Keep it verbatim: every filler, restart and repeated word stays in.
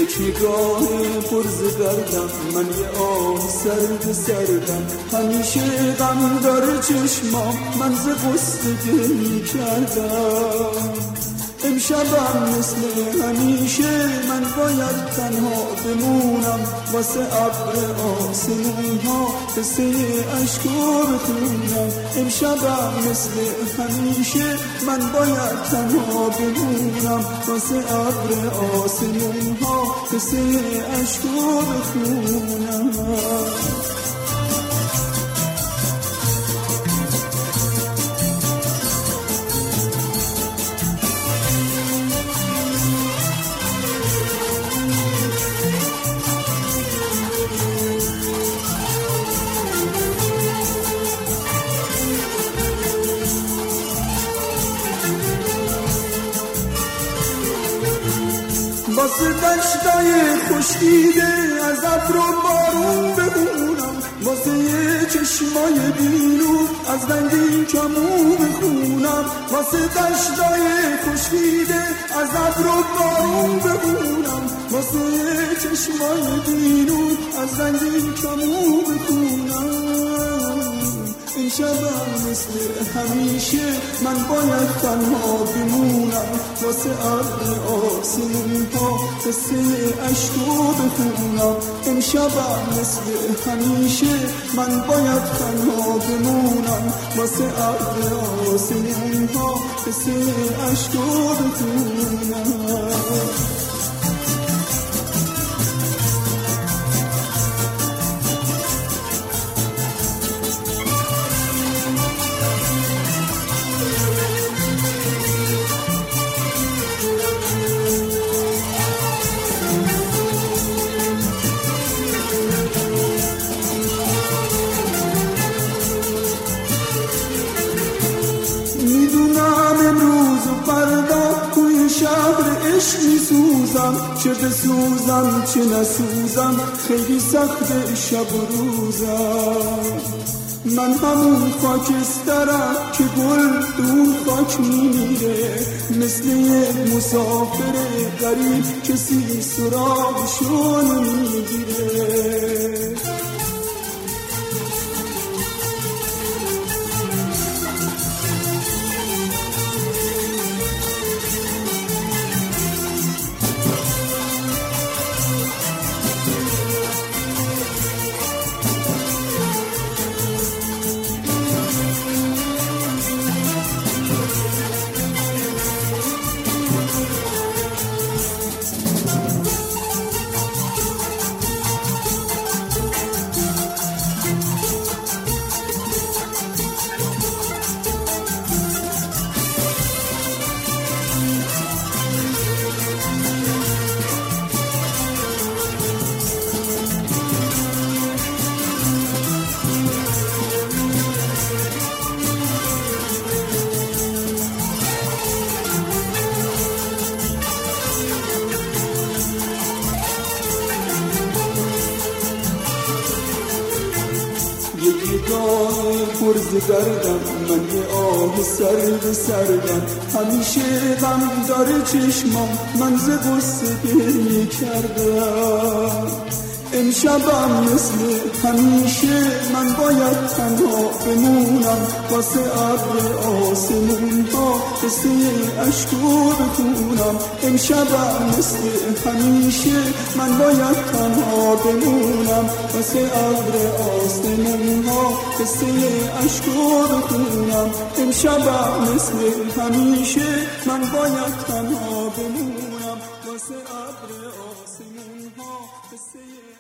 یک نگاه پرز دردم، من یه آه سرد سردم، همیشه غم داره چشمام، من ز غصه گریه کردم. امشبم مثل همیشه من باید تنها بمونم، واسه ابر آسمون ها قصه عشقو بخونم. امشبم مثل همیشه من باید تنها بمونم، واسه ابر آسمون ها قصه عشقو بخونم. واسه دشتای خشکیده از ابر و بارون بخونم، واسه یه چشمای بینور از رنگین کمون بخونم، واسه دشتای خشکیده از ابر و بارون بخونم، واسه یه چشمای بینور از رنگین کمون بخونم. این شبم مثل همیشه من باید تنها بمونم، واسه ابر آسمون ها قصه عشقو بخونم. این شبم مثل همیشه من باید تنها بمونم، واسه ابر آسمون ها قصه عشقو بخونم. شهر عشق می سوزم، چه بسوزم چه نسوزم، خیلی سخت شب و روزم. من همون خاکسترم که گل دون خاک می میره، مثل یه مسافر غریب کسی سراغشو نمیگیره. نگاه پرز دردم، من یه آه سرد سردم، همیشه غم داره چشمام، من ز غصه گریه کردم. امشبم مثل همیشه من باید تنها بمونم، واسه ابر آسمون ها قصه عشقو بخونم. امشبم مثل همیشه من باید تنها بمونم، واسه ابر آسمون ها قصه عشقو بخونم. امشبم مثل همیشه من باید تنها بمونم، واسه ابر آسمون ها قصه